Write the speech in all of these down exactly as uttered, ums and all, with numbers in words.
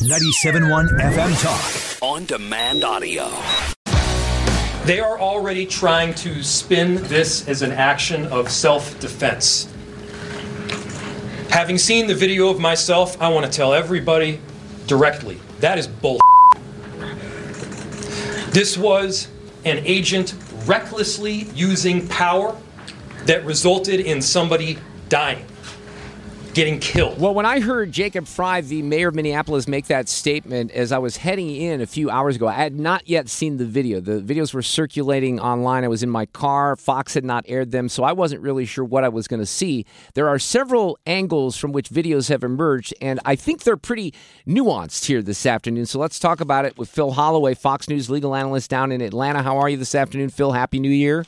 ninety-seven point one F M Talk. On demand audio. They are already trying to spin this as an action of self-defense. Having seen the video of myself, I want to tell everybody directly, that is bull. This was an agent recklessly using power that resulted in somebody dying, getting killed. Well, when I heard Jacob Frey, the mayor of Minneapolis, make that statement as I was heading in a few hours ago, I had not yet seen the video. The videos were circulating online. I was in my car. Fox had not aired them, so I wasn't really sure what I was going to see. There are several angles from which videos have emerged, and I think they're pretty nuanced here this afternoon. So let's talk about it with Phil Holloway, Fox News legal analyst down in Atlanta. How are you this afternoon, Phil? Happy New Year.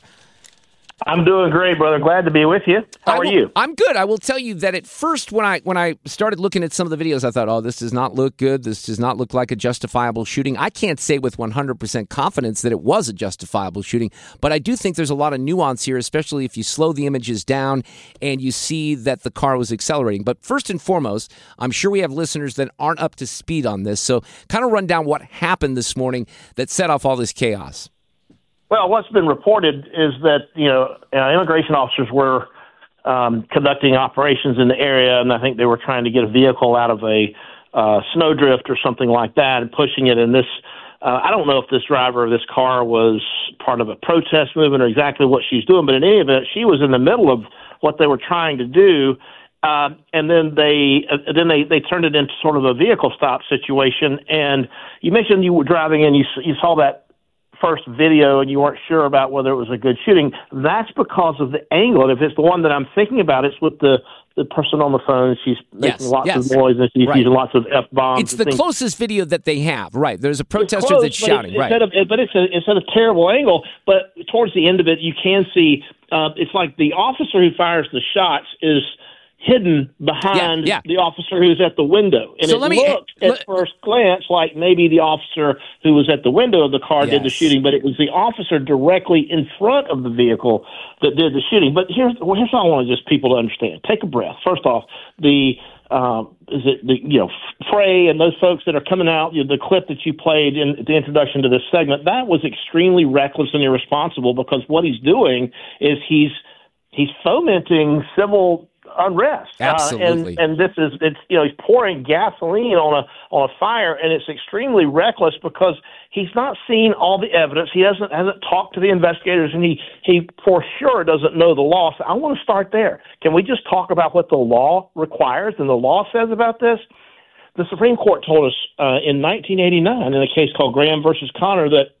I'm doing great, brother. Glad to be with you. How are will, you? I'm good. I will tell you that at first when I when I started looking at some of the videos, I thought, oh, this does not look good. This does not look like a justifiable shooting. I can't say with one hundred percent confidence that it was a justifiable shooting, but I do think there's a lot of nuance here, especially if you slow the images down and you see that the car was accelerating. But first and foremost, I'm sure we have listeners that aren't up to speed on this. So kind of run down what happened this morning that set off all this chaos. Well, what's been reported is that, you know, uh, immigration officers were um, conducting operations in the area, and I think they were trying to get a vehicle out of a uh, snowdrift or something like that and pushing it. And this, uh, I don't know if this driver of this car was part of a protest movement or exactly what she's doing, but in any event, she was in the middle of what they were trying to do. Uh, and then they uh, then they, they turned it into sort of a vehicle stop situation. And you mentioned you were driving in, you, you saw that first video and you weren't sure about whether it was a good shooting. That's because of the angle. And if it's the one that I'm thinking about, it's with the, the person on the phone. She's making yes, lots yes. of noise and she's right. using lots of F-bombs. It's the things. closest video that they have, right. There's a protester close, that's shouting, it's, right. It's at a, but it's, a, it's at a terrible angle. But towards the end of it, you can see uh, it's like the officer who fires the shots is hidden behind yeah, yeah. the officer who's at the window. And so it let me, looked at let, first glance like maybe the officer who was at the window of the car yes. did the shooting, but it was the officer directly in front of the vehicle that did the shooting. But here's, well, here's what I want just people to understand. Take a breath. First off, the um, is it the you know Frey and those folks that are coming out, you know, the clip that you played in the introduction to this segment, that was extremely reckless and irresponsible because what he's doing is he's he's fomenting civil unrest. Absolutely. Uh, and, and this is, it's, you know, he's pouring gasoline on a, on a fire, and it's extremely reckless because he's not seen all the evidence. He hasn't, hasn't talked to the investigators, and he, he for sure doesn't know the law. So I want to start there. Can we just talk about what the law requires and the law says about this? The Supreme Court told us uh, in nineteen eighty-nine in a case called Graham versus Connor that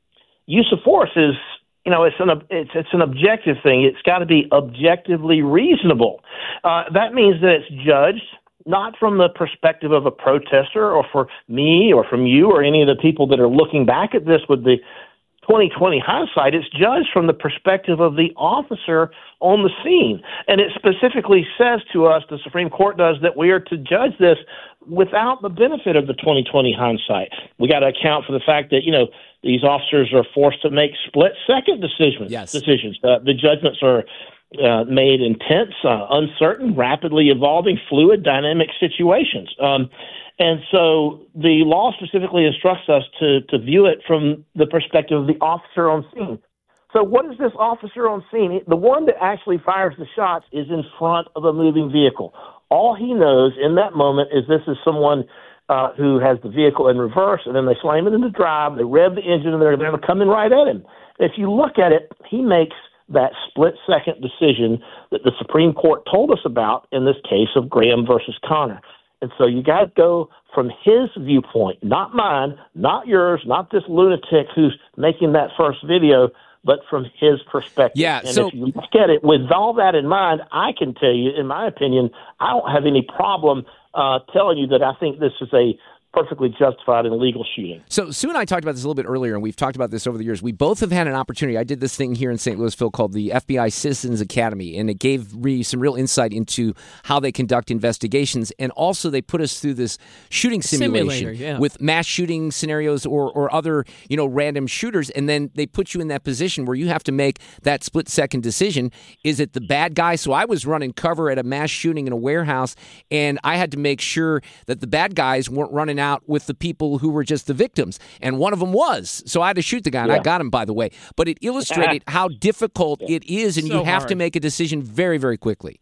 use of force is, you know, it's an it's it's an objective thing. It's got to be objectively reasonable. Uh, that means that it's judged not from the perspective of a protester or for me or from you or any of the people that are looking back at this with the twenty twenty hindsight. It's judged from the perspective of the officer on the scene. And it specifically says to us, the Supreme Court does, that we are to judge this without the benefit of the twenty twenty hindsight. We got to account for the fact that, you know, these officers are forced to make split-second decisions. Yes. decisions. Uh, the judgments are uh, made in tense, uh, uncertain, rapidly evolving, fluid, dynamic situations. Um, and so the law specifically instructs us to, to view it from the perspective of the officer on scene. So what is this officer on scene? The one that actually fires the shots is in front of a moving vehicle. All he knows in that moment is this is someone Uh, who has the vehicle in reverse, and then they slam it into drive, they rev the engine, and they're, they're coming right at him. If you look at it, he makes that split-second decision that the Supreme Court told us about in this case of Graham versus Connor. And so you got to go from his viewpoint, not mine, not yours, not this lunatic who's making that first video, but from his perspective. Yeah, and so, if you look at it with all that in mind, I can tell you, in my opinion, I don't have any problem uh, telling you that I think this is a perfectly justified and legal shooting. So Sue and I talked about this a little bit earlier, and we've talked about this over the years. We both have had an opportunity. I did this thing here in Saint Louis, Phil, called the F B I Citizens Academy, and it gave me some real insight into how they conduct investigations. And also they put us through this shooting simulation yeah. with mass shooting scenarios or, or other, you know, random shooters. And then they put you in that position where you have to make that split-second decision. Is it the bad guy? So I was running cover at a mass shooting in a warehouse, and I had to make sure that the bad guys weren't running went out with the people who were just the victims. And one of them was. So I had to shoot the guy, and yeah. I got him, by the way. But it illustrated how difficult it is, and So you have hard. to make a decision very, very quickly.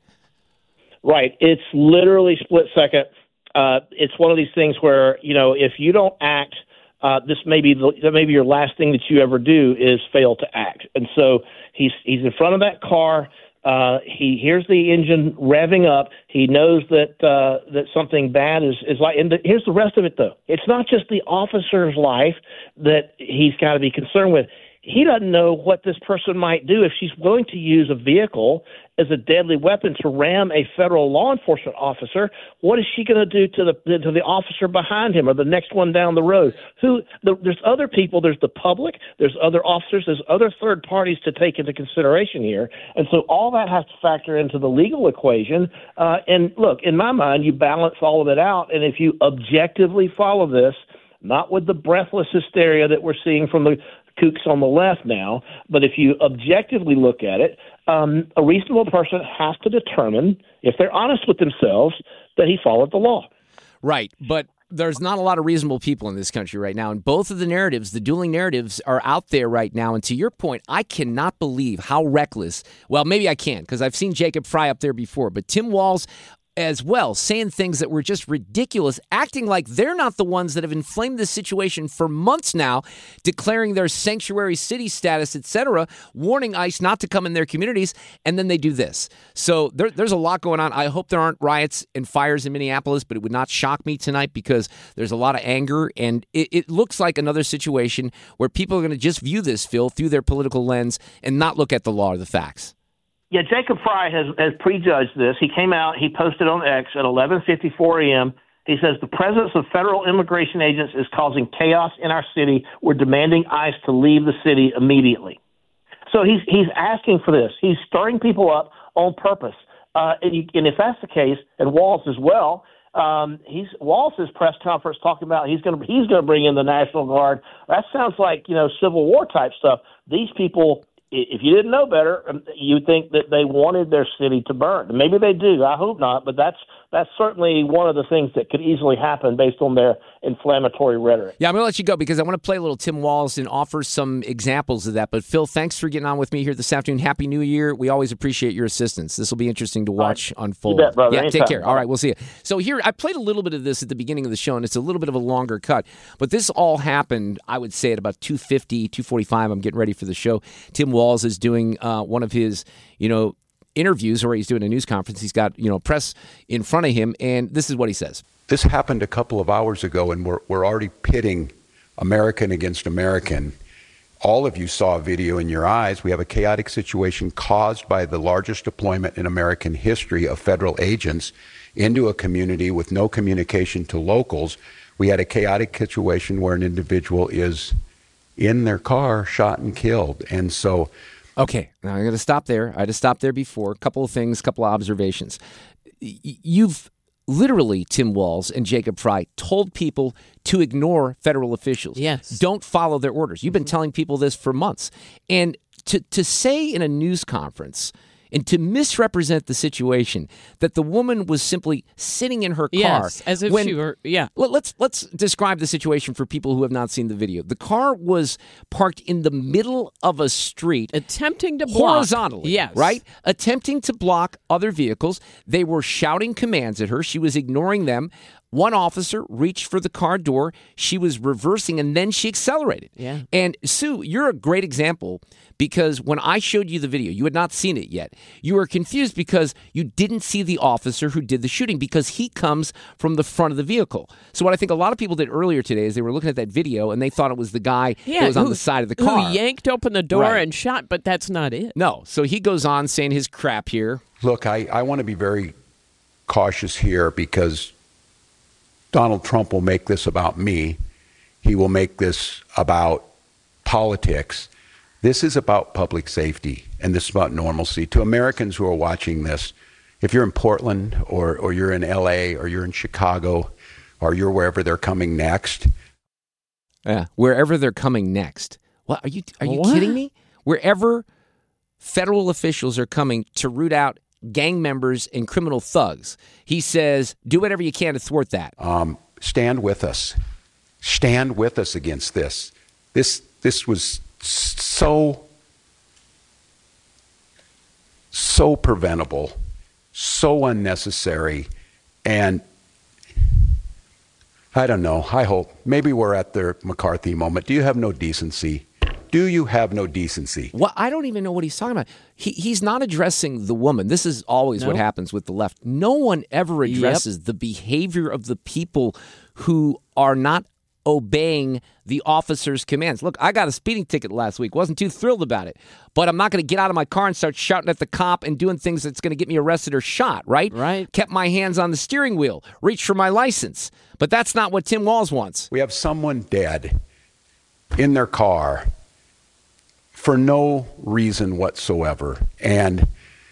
Right. It's literally split second. Uh, it's one of these things where, you know, if you don't act, uh, this may be the, that may be your last thing that you ever do is fail to act. And so he's he's in front of that car. Uh, he hears the engine revving up. He knows that uh, that something bad is, is like. And the, here's the rest of it, though. It's not just the officer's life that he's got to be concerned with. He doesn't know what this person might do if she's willing to use a vehicle as a deadly weapon to ram a federal law enforcement officer. What is she going to do to the to the officer behind him or the next one down the road? Who the, there's other people. There's the public. There's other officers. There's other third parties to take into consideration here. And so all that has to factor into the legal equation. Uh, and look, in my mind, you balance all of it out. And if you objectively follow this, not with the breathless hysteria that we're seeing from the kooks on the left now, but if you objectively look at it, um, a reasonable person has to determine, if they're honest with themselves, that he followed the law. Right, but there's not a lot of reasonable people in this country right now, and both of the narratives, the dueling narratives, are out there right now. And to your point, I cannot believe how reckless, well, maybe I can, because I've seen Jacob Frey up there before, but Tim Walz as well, saying things that were just ridiculous, acting like they're not the ones that have inflamed this situation for months now, declaring their sanctuary city status, et cetera, warning ICE not to come in their communities, and then they do this. So there, there's a lot going on. I hope there aren't riots and fires in Minneapolis, but it would not shock me tonight because there's a lot of anger, and it, it looks like another situation where people are going to just view this, Phil, through their political lens and not look at the law or the facts. Yeah, Jacob Frey has, has prejudged this. He came out, he posted on X at eleven fifty-four a.m. He says, the presence of federal immigration agents is causing chaos in our city. We're demanding ICE to leave the city immediately. So he's he's asking for this. He's stirring people up on purpose. Uh, and, you, and if that's the case, and Walz as well, um, he's Walz's press conference talking about he's going to he's going to bring in the National Guard. That sounds like, you know, Civil War type stuff. These people, if you didn't know better, you'd think that they wanted their city to burn. Maybe they do. I hope not. But that's that's certainly one of the things that could easily happen based on their inflammatory rhetoric. Yeah, I'm going to let you go because I want to play a little Tim Walz and offer some examples of that. But, Phil, thanks for getting on with me here this afternoon. Happy New Year. We always appreciate your assistance. This will be interesting to watch right. unfold. You bet, brother. Yeah, Anytime. take care. All right, we'll see you. So here, I played a little bit of this at the beginning of the show, and it's a little bit of a longer cut. But this all happened, I would say, at about two fifty, two forty-five. I'm getting ready for the show. Tim Walz is doing uh, one of his, you know, interviews, or he's doing a news conference. He's got, you know, press in front of him, and this is what he says. This happened a couple of hours ago, and we're we're already pitting American against American. All of you saw a video in your eyes. We have a chaotic situation caused by the largest deployment in American history of federal agents into a community with no communication to locals. We had a chaotic situation where an individual is in their car, shot and killed. And so... Okay, now I'm going to stop there. I had to stop there before. A couple of things, a couple of observations. Y- you've literally, Tim Walz and Jacob Frey, told people to ignore federal officials. Yes. Don't follow their orders. You've been telling people this for months. And to, to say in a news conference and to misrepresent the situation that the woman was simply sitting in her car. Yes, as if when, she were, yeah. Let, let's, let's describe the situation for people who have not seen the video. The car was parked in the middle of a street. Attempting to block. Horizontally, yes. right? Attempting to block other vehicles. They were shouting commands at her. She was ignoring them. One officer reached for the car door. She was reversing, and then she accelerated. Yeah. And, Sue, you're a great example because when I showed you the video, you had not seen it yet. You were confused because you didn't see the officer who did the shooting because he comes from the front of the vehicle. So what I think a lot of people did earlier today is they were looking at that video, and they thought it was the guy yeah, that was on who, the side of the car. Who yanked open the door Right. and shot, but that's not it. No. So he goes on saying his crap here. Look, I, I want to be very cautious here because Donald Trump will make this about me. He will make this about politics. This is about public safety, and this is about normalcy. To Americans who are watching this, if you're in Portland or, or you're in L A or you're in Chicago or you're wherever they're coming next. Yeah, wherever they're coming next. What are you are you What? kidding me? Wherever federal officials are coming to root out gang members and criminal thugs. He says, do whatever you can to thwart that. Um, stand with us. Stand with us against this. This this was so so preventable, so unnecessary, and I don't know. I hope maybe we're at the McCarthy moment. Do you have no decency? Do you have no decency? Well, I don't even know what he's talking about. He he's not addressing the woman. This is always No. what happens with the left. No one ever addresses the behavior of the people who are not obeying the officer's commands. Look, I got a speeding ticket last week. Wasn't too thrilled about it. But I'm not going to get out of my car and start shouting at the cop and doing things that's going to get me arrested or shot, right? Right. Kept my hands on the steering wheel. Reached for my license. But that's not what Tim Walz wants. We have someone dead in their car for no reason whatsoever. And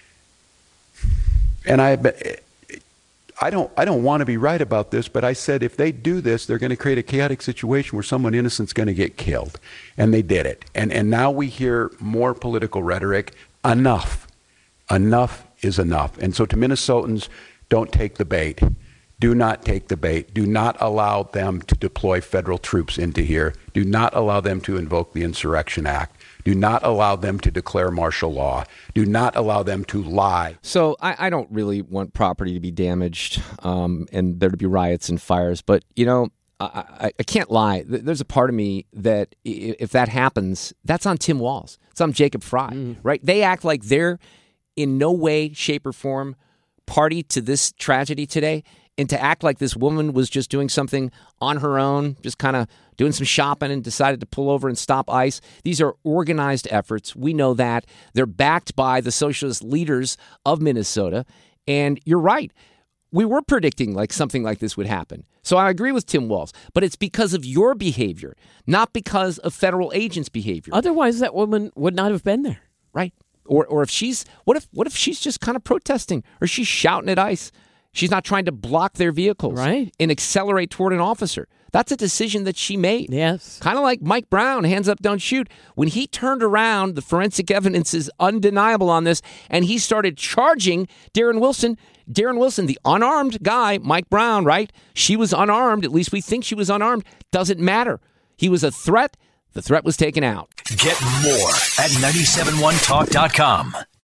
and I I don't I don't want to be right about this, but I said if they do this, they're going to create a chaotic situation where someone innocent's going to get killed. And they did it. And and now we hear more political rhetoric. Enough. Enough is enough. And so to Minnesotans, don't take the bait. Do not take the bait. Do not allow them to deploy federal troops into here. Do not allow them to invoke the Insurrection Act. Do not allow them to declare martial law. Do not allow them to lie. So I, I don't really want property to be damaged um, and there to be riots and fires. But, you know, I, I, I can't lie. There's a part of me that if that happens, that's on Tim Walz. It's on Jacob Fry, mm. right? They act like they're in no way, shape, or form party to this tragedy today. And to act like this woman was just doing something on her own, just kind of doing some shopping and decided to pull over and stop ICE. These are organized efforts. We know that. They're backed by the socialist leaders of Minnesota. And you're right. We were predicting like something like this would happen. So I agree with Tim Walz. But it's because of your behavior, not because of federal agents' behavior. Otherwise, that woman would not have been there. Right. Or or if she's, what if what if she's just kind of protesting or she's shouting at ICE? She's not trying to block their vehicles right. and accelerate toward an officer. That's a decision that she made. Yes. Kind of like Mike Brown, hands up, don't shoot. When he turned around, the forensic evidence is undeniable on this, and he started charging Darren Wilson. Darren Wilson, the unarmed guy, Mike Brown, right? She was unarmed. At least we think she was unarmed. Doesn't matter. He was a threat. The threat was taken out. Get more at nine seven one talk dot com.